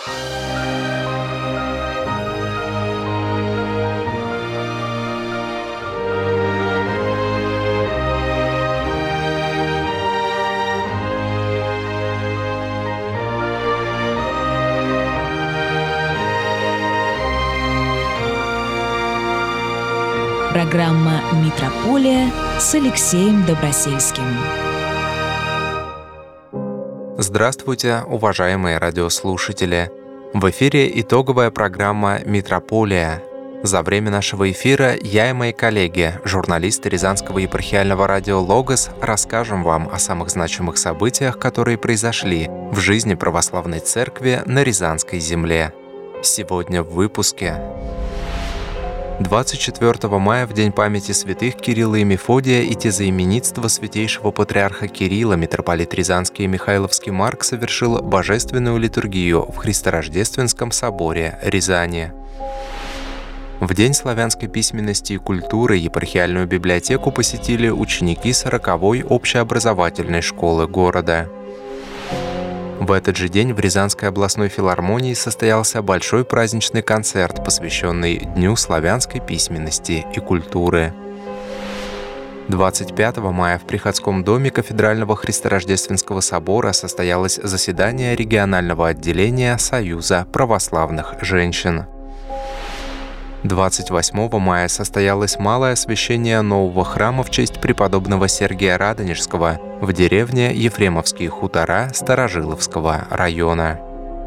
Программа «Митрополия» с Алексеем Добросельским. Здравствуйте, уважаемые радиослушатели! В эфире итоговая программа «Митрополия». За время нашего эфира я и мои коллеги, журналисты Рязанского епархиального радио «Логос», расскажем вам о самых значимых событиях, которые произошли в жизни православной церкви на Рязанской земле. Сегодня в выпуске. 24 мая, в день памяти святых Кирилла и Мефодия и тезаименитства святейшего патриарха Кирилла, митрополит Рязанский и Михайловский Марк совершил божественную литургию в Христорождественском соборе Рязани. В День славянской письменности и культуры епархиальную библиотеку посетили ученики 40-й общеобразовательной школы города. В этот же день в Рязанской областной филармонии состоялся большой праздничный концерт, посвященный Дню славянской письменности и культуры. 25 мая в Приходском доме Кафедрального Христорождественского собора состоялось заседание регионального отделения Союза православных женщин. 28 мая состоялось малое освящение нового храма в честь преподобного Сергия Радонежского в деревне Ефремовские хутора Старожиловского района.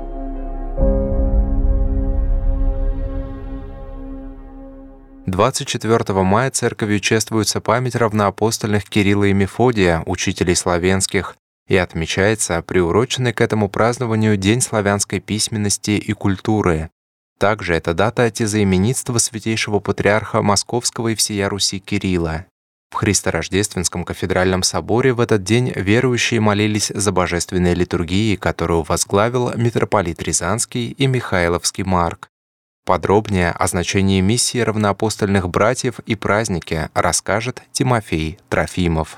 — 24 мая церковью чествуется память равноапостольных Кирилла и Мефодия, учителей славянских, и отмечается приуроченный к этому празднованию День славянской письменности и культуры. Также это дата тезаименитства святейшего патриарха Московского и всея Руси Кирилла. В Христорождественском кафедральном соборе в этот день верующие молились за божественной литургией, которую возглавил митрополит Рязанский и Михайловский Марк. Подробнее о значении миссии равноапостольных братьев и празднике расскажет Тимофей Трофимов.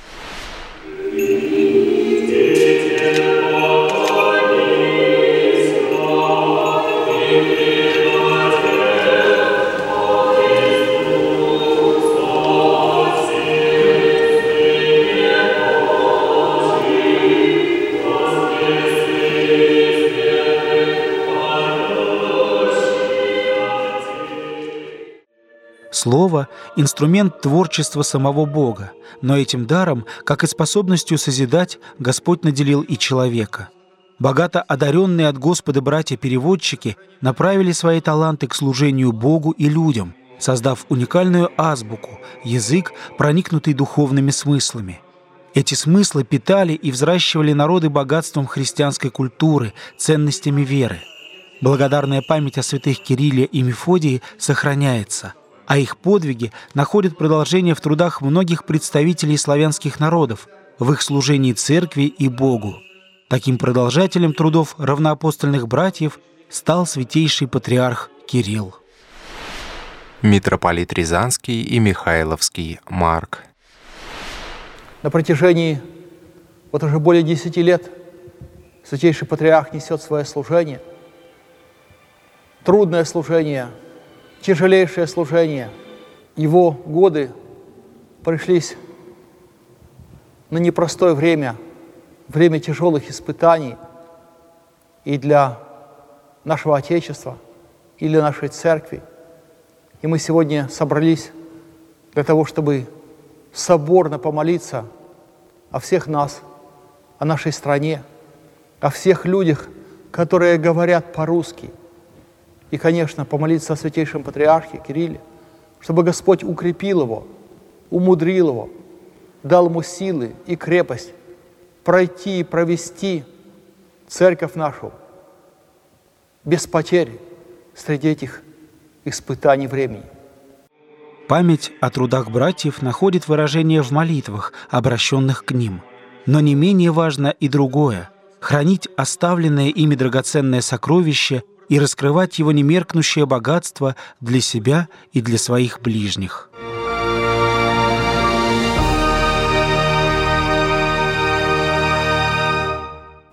Слово – инструмент творчества самого Бога, но этим даром, как и способностью созидать, Господь наделил и человека. Богато одаренные от Господа братья-переводчики направили свои таланты к служению Богу и людям, создав уникальную азбуку, язык, проникнутый духовными смыслами. Эти смыслы питали и взращивали народы богатством христианской культуры, ценностями веры. Благодарная память о святых Кирилле и Мефодии сохраняется, а их подвиги находят продолжение в трудах многих представителей славянских народов, в их служении церкви и Богу. Таким продолжателем трудов равноапостольных братьев стал святейший патриарх Кирилл. Митрополит Рязанский и Михайловский Марк. На протяжении уже более 10 лет святейший патриарх несет свое служение. Трудное служение, тяжелейшее служение. Его годы пришлись на непростое время, время тяжелых испытаний и для нашего Отечества, и для нашей Церкви. И мы сегодня собрались для того, чтобы соборно помолиться о всех нас, о нашей стране, о всех людях, которые говорят по-русски. И, конечно, помолиться о святейшем патриархе Кирилле, чтобы Господь укрепил его, умудрил его, дал ему силы и крепость пройти и провести церковь нашу без потерь среди этих испытаний времени. Память о трудах братьев находит выражение в молитвах, обращенных к ним. Но не менее важно и другое — хранить оставленное ими драгоценное сокровище и раскрывать его немеркнущее богатство для себя и для своих ближних.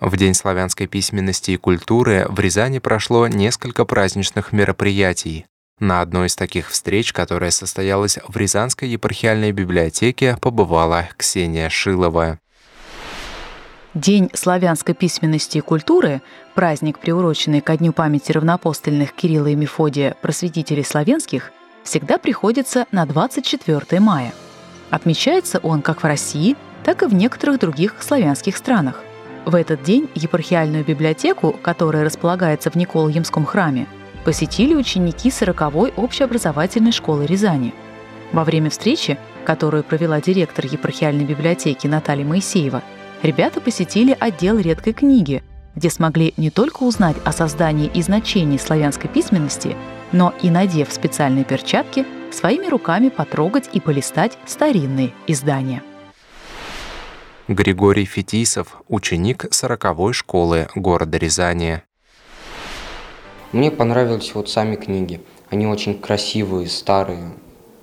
В День славянской письменности и культуры в Рязани прошло несколько праздничных мероприятий. На одной из таких встреч, которая состоялась в Рязанской епархиальной библиотеке, побывала Ксения Шилова. День славянской письменности и культуры, праздник, приуроченный ко Дню памяти равноапостольных Кирилла и Мефодия, просветителей славянских, всегда приходится на 24 мая. Отмечается он как в России, так и в некоторых других славянских странах. В этот день епархиальную библиотеку, которая располагается в Николаемском храме, посетили ученики 40-й общеобразовательной школы Рязани. Во время встречи, которую провела директор епархиальной библиотеки Наталья Моисеева, ребята посетили отдел редкой книги, где смогли не только узнать о создании и значении славянской письменности, но и, надев специальные перчатки, своими руками потрогать и полистать старинные издания. Григорий Фетисов, ученик 40-й школы города Рязани. Мне понравились сами книги. Они очень красивые, старые.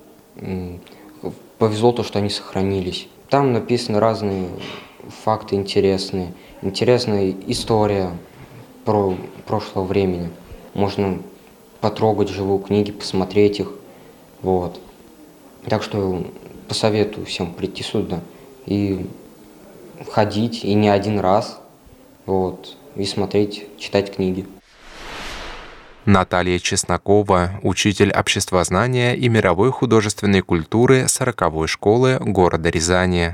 Повезло то, что они сохранились. Там написаны разные факты интересные. Интересная история про прошлого времени. Можно потрогать живую книги, посмотреть их. Так что посоветую всем прийти сюда и ходить, и не один раз, и смотреть, читать книги. Наталья Чеснокова, учитель обществознания и мировой художественной культуры 40-й школы города Рязани.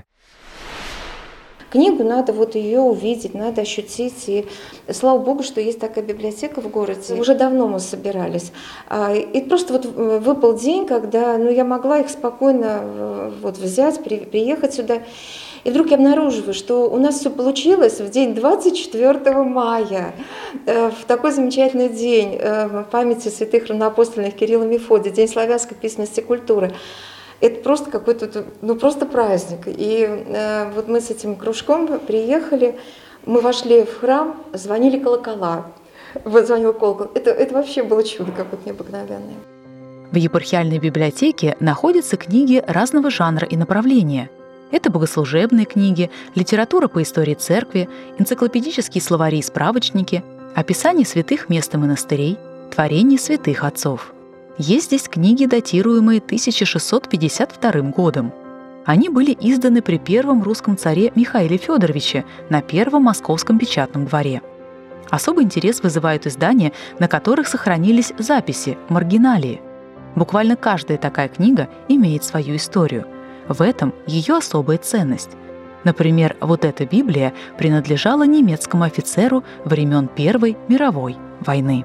Книгу надо ее увидеть, надо ощутить. И слава Богу, что есть такая библиотека в городе. Уже давно мы собирались. И просто выпал день, когда я могла их спокойно взять, приехать сюда. И вдруг я обнаруживаю, что у нас все получилось в день 24 мая, в такой замечательный день памяти святых равноапостольных Кирилла и Мефодия, День славянской письменности и культуры. Это просто какой-то, просто праздник. И мы с этим кружком приехали, мы вошли в храм, звонили колокола. Звонил колокол. Это вообще было чудо какое-то необыкновенное. В епархиальной библиотеке находятся книги разного жанра и направления. Это богослужебные книги, литература по истории церкви, энциклопедические словари и справочники, описание святых мест и монастырей, творения святых отцов. Есть здесь книги, датируемые 1652 годом. Они были изданы при первом русском царе Михаиле Федоровиче на Первом Московском печатном дворе. Особый интерес вызывают издания, на которых сохранились записи, маргиналии. Буквально каждая такая книга имеет свою историю. В этом ее особая ценность. Например, эта Библия принадлежала немецкому офицеру времен Первой мировой войны.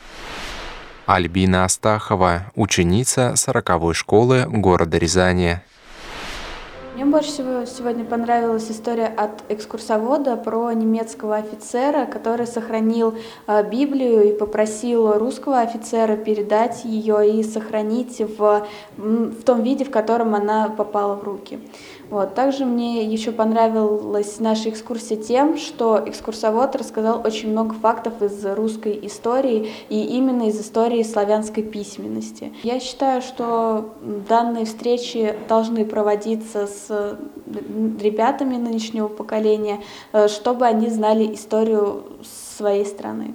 Альбина Астахова, ученица 40-й школы города Рязани. Мне больше всего сегодня понравилась история от экскурсовода про немецкого офицера, который сохранил Библию и попросил русского офицера передать ее и сохранить в том виде, в котором она попала в руки. Также мне еще понравилась наша экскурсия тем, что экскурсовод рассказал очень много фактов из русской истории и именно из истории славянской письменности. Я считаю, что данные встречи должны проводиться с ребятами нынешнего поколения, чтобы они знали историю своей страны.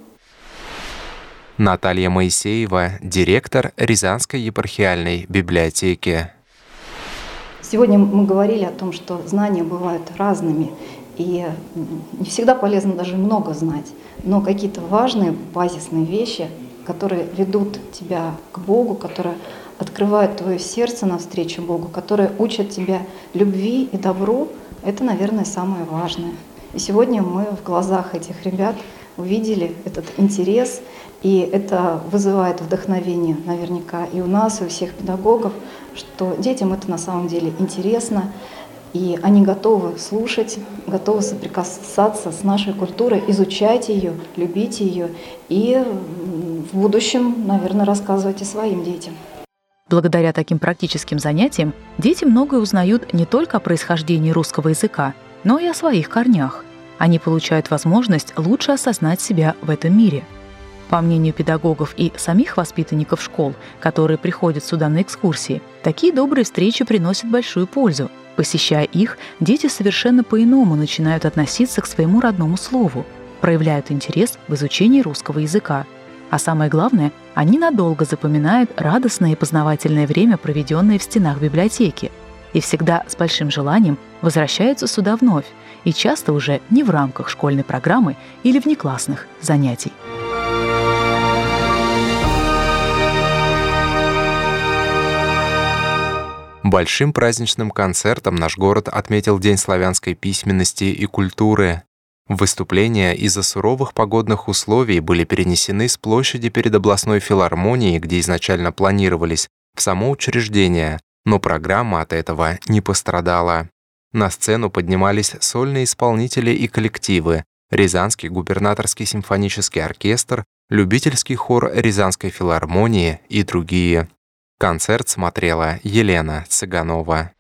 Наталья Моисеева, директор Рязанской епархиальной библиотеки. Сегодня мы говорили о том, что знания бывают разными, и не всегда полезно даже много знать, но какие-то важные базисные вещи, которые ведут тебя к Богу, которые открывают твое сердце навстречу Богу, которые учат тебя любви и добру, это, наверное, самое важное. И сегодня мы в глазах этих ребят увидели этот интерес, и это вызывает вдохновение наверняка и у нас, и у всех педагогов, что детям это на самом деле интересно, и они готовы слушать, готовы соприкасаться с нашей культурой, изучать ее, любить ее и в будущем, наверное, рассказывать и своим детям. Благодаря таким практическим занятиям дети многое узнают не только о происхождении русского языка, но и о своих корнях. Они получают возможность лучше осознать себя в этом мире. По мнению педагогов и самих воспитанников школ, которые приходят сюда на экскурсии, такие добрые встречи приносят большую пользу. Посещая их, дети совершенно по-иному начинают относиться к своему родному слову, проявляют интерес в изучении русского языка. А самое главное, они надолго запоминают радостное и познавательное время, проведенное в стенах библиотеки, и всегда с большим желанием возвращаются сюда вновь, и часто уже не в рамках школьной программы или внеклассных занятий. Большим праздничным концертом наш город отметил День славянской письменности и культуры. Выступления из-за суровых погодных условий были перенесены с площади перед областной филармонией, где изначально планировались, в само учреждение, но программа от этого не пострадала. На сцену поднимались сольные исполнители и коллективы, Рязанский губернаторский симфонический оркестр, любительский хор Рязанской филармонии и другие. Концерт смотрела Елена Цыганова.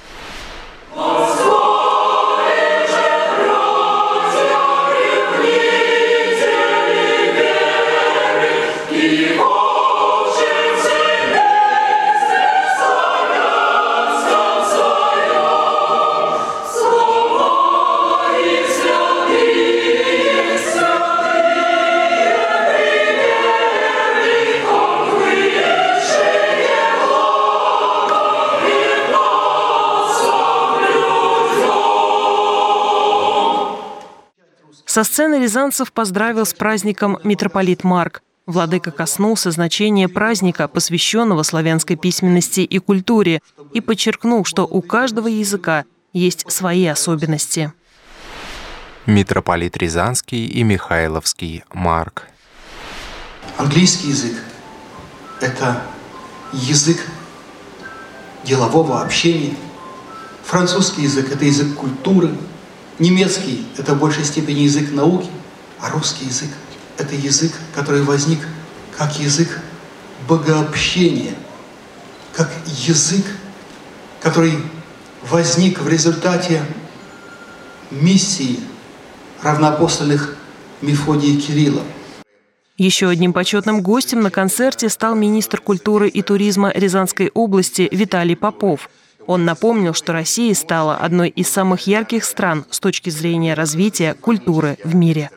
Со сцены рязанцев поздравил с праздником митрополит Марк. Владыка коснулся значения праздника, посвященного славянской письменности и культуре, и подчеркнул, что у каждого языка есть свои особенности. Митрополит Рязанский и Михайловский Марк. Английский язык – это язык делового общения. Французский язык – это язык культуры. Немецкий – это в большей степени язык науки, а русский язык – это язык, который возник как язык богообщения, как язык, который возник в результате миссии равноапостольных Мефодия и Кирилла. Еще одним почетным гостем на концерте стал министр культуры и туризма Рязанской области Виталий Попов. Он напомнил, что Россия стала одной из самых ярких стран с точки зрения развития культуры в мире.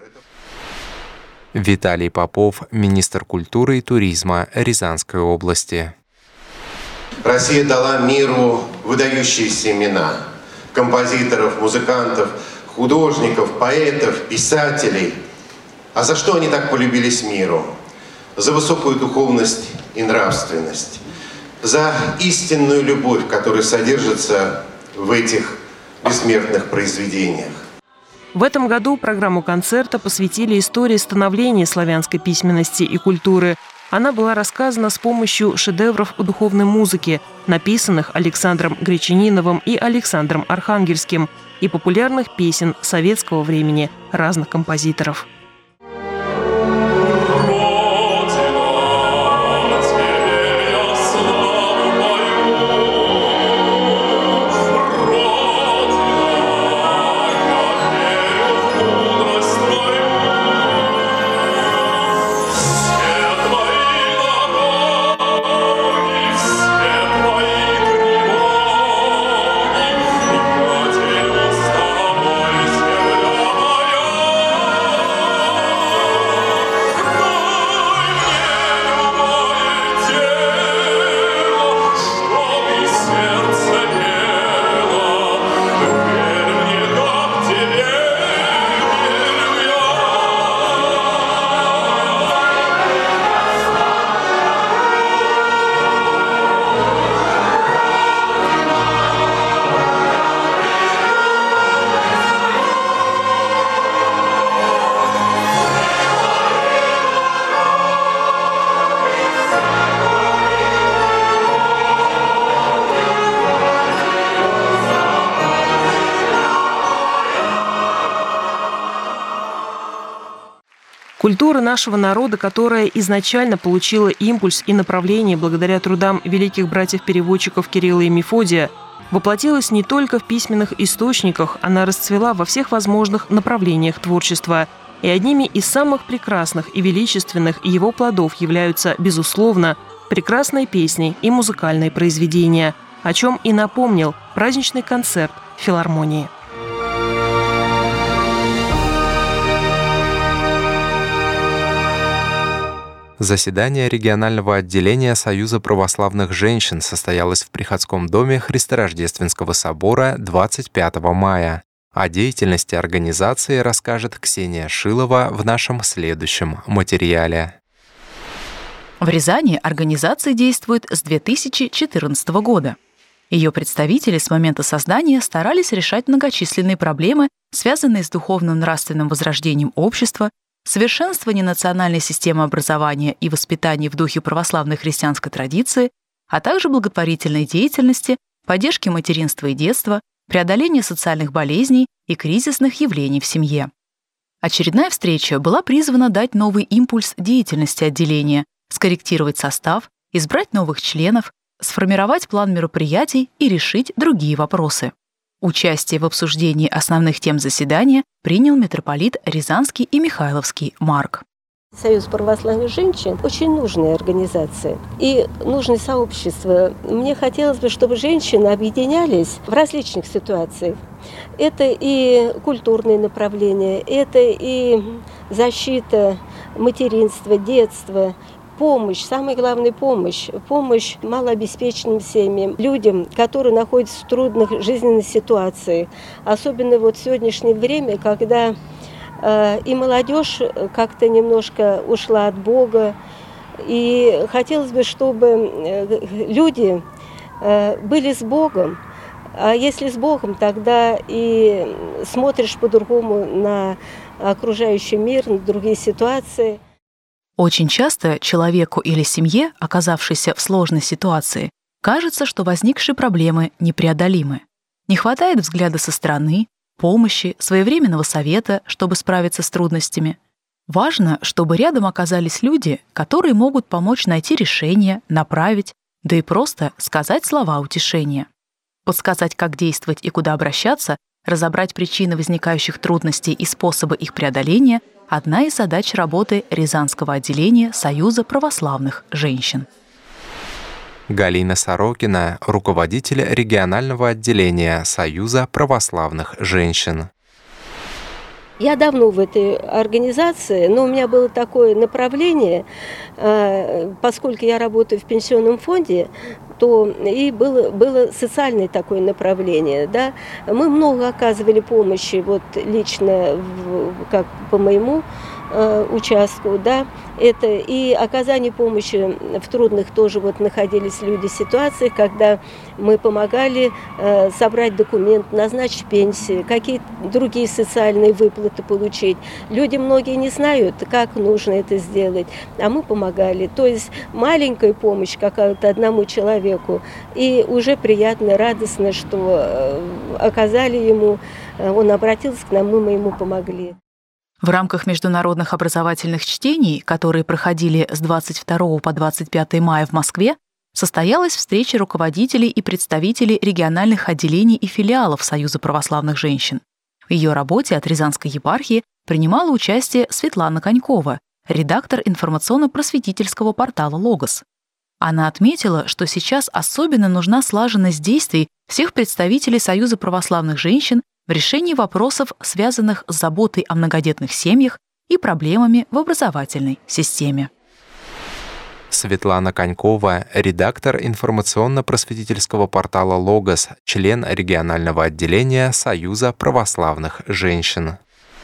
Виталий Попов, министр культуры и туризма Рязанской области. Россия дала миру выдающиеся имена композиторов, музыкантов, художников, поэтов, писателей. А за что они так полюбились миру? За высокую духовность и нравственность. За истинную любовь, которая содержится в этих бессмертных произведениях. В этом году программу концерта посвятили истории становления славянской письменности и культуры. Она была рассказана с помощью шедевров духовной музыки, написанных Александром Гречаниновым и Александром Архангельским, и популярных песен советского времени разных композиторов. Культура нашего народа, которая изначально получила импульс и направление благодаря трудам великих братьев-переводчиков Кирилла и Мефодия, воплотилась не только в письменных источниках, она расцвела во всех возможных направлениях творчества. И одними из самых прекрасных и величественных его плодов являются, безусловно, прекрасные песни и музыкальные произведения. о чем и напомнил праздничный концерт филармонии. Заседание регионального отделения Союза православных женщин состоялось в Приходском доме Христорождественского собора 25 мая. О деятельности организации расскажет Ксения Шилова в нашем следующем материале. В Рязани организация действует с 2014 года. Ее представители с момента создания старались решать многочисленные проблемы, связанные с духовно-нравственным возрождением общества, совершенствование национальной системы образования и воспитания в духе православной христианской традиции, а также благотворительной деятельности, поддержки материнства и детства, преодоления социальных болезней и кризисных явлений в семье. Очередная встреча была призвана дать новый импульс деятельности отделения, скорректировать состав, избрать новых членов, сформировать план мероприятий и решить другие вопросы. Участие в обсуждении основных тем заседания принял митрополит Рязанский и Михайловский Марк. Союз православных женщин – очень нужная организация и нужное сообщество. Мне хотелось бы, чтобы женщины объединялись в различных ситуациях. Это и культурные направления, это и защита материнства, детства, помощь, самая главная помощь малообеспеченным семьям, людям, которые находятся в трудных жизненных ситуациях. Особенно вот в сегодняшнее время, когда и молодежь как-то немножко ушла от Бога. И хотелось бы, чтобы люди были с Богом. А если с Богом, тогда и смотришь по-другому на окружающий мир, на другие ситуации. Очень часто человеку или семье, оказавшейся в сложной ситуации, кажется, что возникшие проблемы непреодолимы. Не хватает взгляда со стороны, помощи, своевременного совета, чтобы справиться с трудностями. Важно, чтобы рядом оказались люди, которые могут помочь найти решение, направить, да и просто сказать слова утешения. Подсказать, как действовать и куда обращаться, разобрать причины возникающих трудностей и способы их преодоления – одна из задач работы Рязанского отделения Союза православных женщин. Галина Сорокина, руководитель регионального отделения Союза православных женщин. Я давно в этой организации, но у меня было такое направление, поскольку я работаю в пенсионном фонде, то и было социальное такое направление. Да? Мы много оказывали помощи, вот лично как по моему участку, да, это и оказание помощи в трудных тоже вот находились люди в ситуациях, когда мы помогали собрать документ, назначить пенсию, какие-то другие социальные выплаты получить. Люди многие не знают, как нужно это сделать, а мы помогали. То есть маленькая помощь какая-то одному человеку, и уже приятно, радостно, что оказали ему, он обратился к нам, мы ему помогли. В рамках международных образовательных чтений, которые проходили с 22 по 25 мая в Москве, состоялась встреча руководителей и представителей региональных отделений и филиалов Союза православных женщин. В ее работе от Рязанской епархии принимала участие Светлана Конькова, редактор информационно-просветительского портала «Логос». Она отметила, что сейчас особенно нужна слаженность действий всех представителей Союза православных женщин в решении вопросов, связанных с заботой о многодетных семьях и проблемами в образовательной системе. Светлана Конькова, редактор информационно-просветительского портала «Логос», член регионального отделения Союза православных женщин.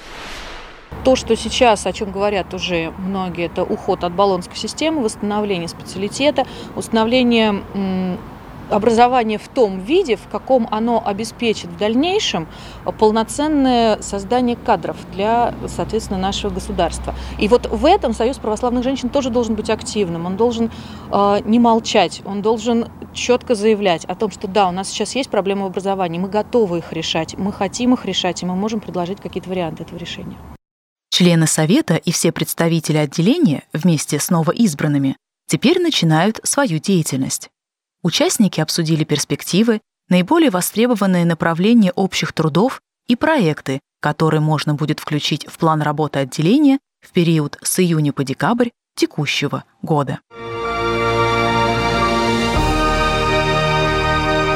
То, что сейчас, о чем говорят уже многие, это уход от баллонской системы, восстановление специалитета, установление образование в том виде, в каком оно обеспечит в дальнейшем полноценное создание кадров для, соответственно, нашего государства. И вот в этом Союз православных женщин тоже должен быть активным, он должен не молчать, он должен четко заявлять о том, что да, у нас сейчас есть проблемы в образовании, мы готовы их решать, мы хотим их решать, и мы можем предложить какие-то варианты этого решения. Члены Совета и все представители отделения вместе с новоизбранными теперь начинают свою деятельность. Участники обсудили перспективы, наиболее востребованные направления общих трудов и проекты, которые можно будет включить в план работы отделения в период с июня по декабрь текущего года.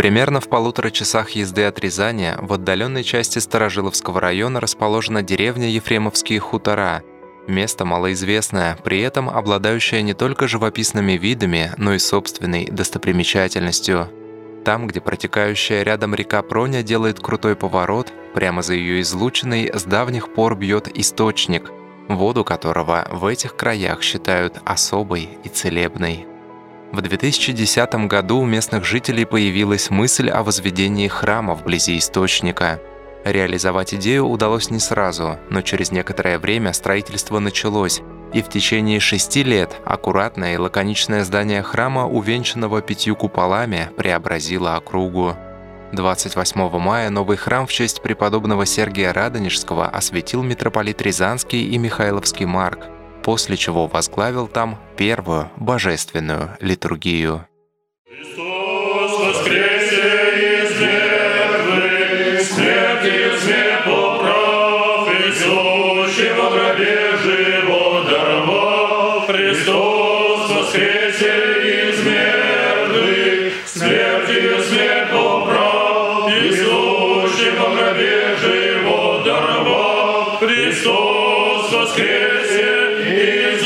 Примерно в 1,5 часах езды от Рязани в отдаленной части Старожиловского района расположена деревня Ефремовские хутора. Место малоизвестное, при этом обладающее не только живописными видами, но и собственной достопримечательностью. Там, где протекающая рядом река Проня делает крутой поворот, прямо за ее излучиной с давних пор бьет источник, воду которого в этих краях считают особой и целебной. В 2010 году у местных жителей появилась мысль о возведении храма вблизи источника. Реализовать идею удалось не сразу, но через некоторое время строительство началось, и в течение 6 лет аккуратное и лаконичное здание храма, увенчанного 5 куполами, преобразило округу. 28 мая новый храм в честь преподобного Сергия Радонежского осветил митрополит Рязанский и Михайловский Марк, после чего возглавил там первую божественную литургию. Христос воскресе из мертвых, смертью смерть поправ, и сущий во гробе живот даровал. Христос воскресе из мертвых, смертью смерть поправ, и сущий во гробе живот даровал. Христос воскресе из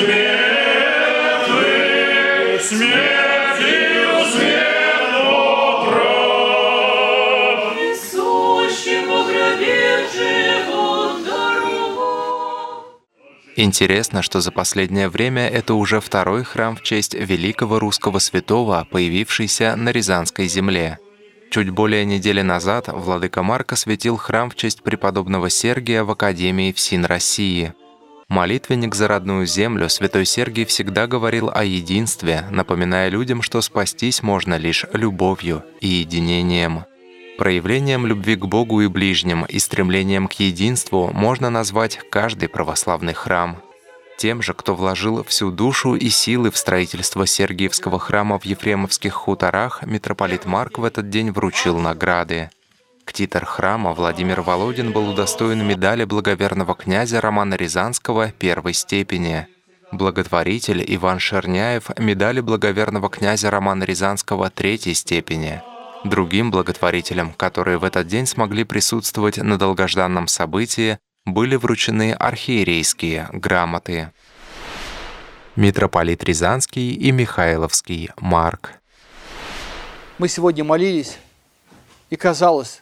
мертвых, смертью смерть поправ, и сущий во гробе живот даровал. Интересно, что за последнее время это уже второй храм в честь великого русского святого, появившийся на Рязанской земле. Чуть более недели назад владыка Марк осветил храм в честь преподобного Сергия в Академии ФСИН России. Молитвенник за родную землю святой Сергий всегда говорил о единстве, напоминая людям, что спастись можно лишь любовью и единением. Проявлением любви к Богу и ближним и стремлением к единству можно назвать каждый православный храм. Тем же, кто вложил всю душу и силы в строительство Сергиевского храма в Ефремовских хуторах, митрополит Марк в этот день вручил награды. Ктитор храма Владимир Володин был удостоен медали благоверного князя Романа Рязанского первой степени. Благотворитель Иван Шерняев – медали благоверного князя Романа Рязанского третьей степени. Другим благотворителям, которые в этот день смогли присутствовать на долгожданном событии, были вручены архиерейские грамоты. Митрополит Рязанский и Михайловский Марк. Мы сегодня молились, и казалось,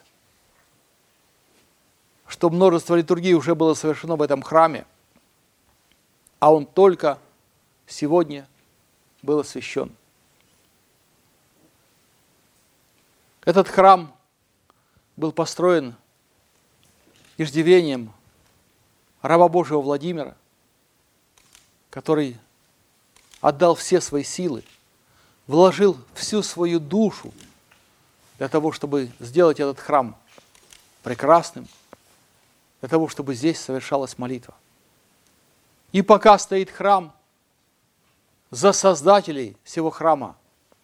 что множество литургий уже было совершено в этом храме, а он только сегодня был освящен. Этот храм был построен иждивением раба Божьего Владимира, который отдал все свои силы, вложил всю свою душу для того, чтобы сделать этот храм прекрасным, для того, чтобы здесь совершалась молитва. И пока стоит храм, за создателей всего храма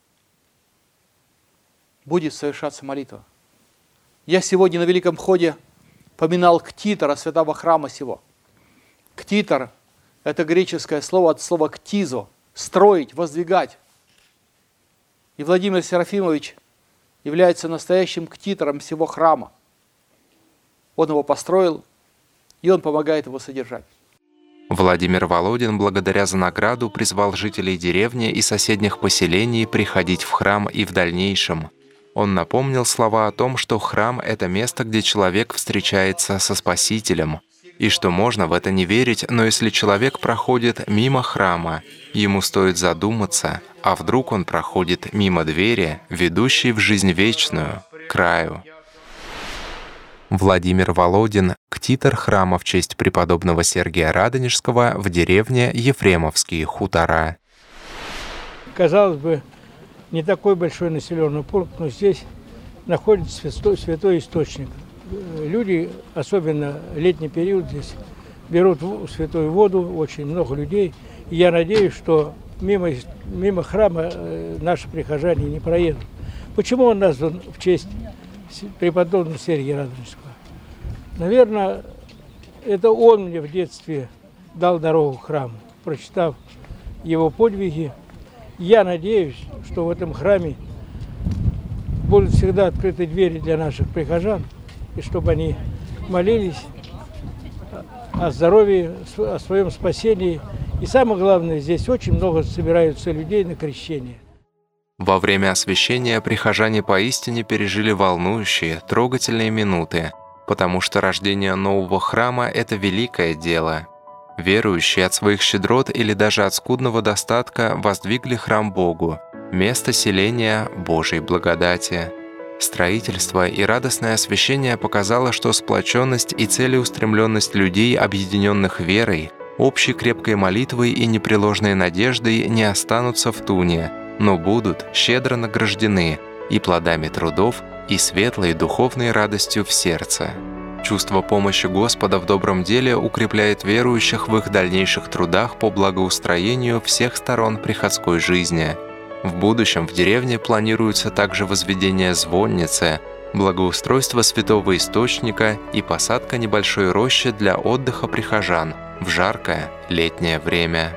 будет совершаться молитва. Я сегодня на Великом Ходе поминал ктитора святого храма сего. Ктитор – это греческое слово от слова «ктизо» – строить, воздвигать. И Владимир Серафимович является настоящим ктитором всего храма. Он его построил, и он помогает его содержать. Владимир Володин, благодаря за награду, призвал жителей деревни и соседних поселений приходить в храм и в дальнейшем. Он напомнил слова о том, что храм – это место, где человек встречается со Спасителем, и что можно в это не верить, но если человек проходит мимо храма, ему стоит задуматься, а вдруг он проходит мимо двери, ведущей в жизнь вечную, к раю. Владимир Володин – ктитор храма в честь преподобного Сергия Радонежского в деревне Ефремовские хутора. Казалось бы, не такой большой населенный пункт, но здесь находится святой источник. Люди, особенно летний период, здесь берут святую воду, очень много людей. И я надеюсь, что мимо храма наши прихожане не проедут. Почему он назван в честь преподобного Сергия Радонежского? Наверное, это он мне в детстве дал дорогу к храму, прочитав его подвиги. Я надеюсь, что в этом храме будут всегда открыты двери для наших прихожан, и чтобы они молились о здоровье, о своем спасении. И самое главное, здесь очень много собираются людей на крещение. Во время освящения прихожане поистине пережили волнующие, трогательные минуты, потому что рождение нового храма – это великое дело. Верующие от своих щедрот или даже от скудного достатка воздвигли храм Богу, место селения Божьей благодати. Строительство и радостное освящение показало, что сплоченность и целеустремленность людей, объединенных верой, общей крепкой молитвой и непреложной надеждой, не останутся в туне, но будут щедро награждены и плодами трудов, и светлой духовной радостью в сердце. Чувство помощи Господа в добром деле укрепляет верующих в их дальнейших трудах по благоустроению всех сторон приходской жизни. В будущем в деревне планируется также возведение звонницы, благоустройство святого источника и посадка небольшой рощи для отдыха прихожан в жаркое летнее время.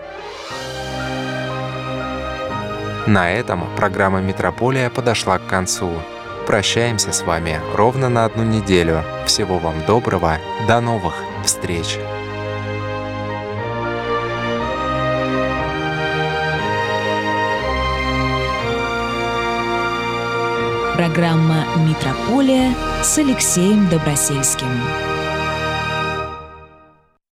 На этом программа «Митрополия» подошла к концу. Прощаемся с вами ровно на 1 неделю. Всего вам доброго. До новых встреч. Программа «Митрополия» с Алексеем Добросельским.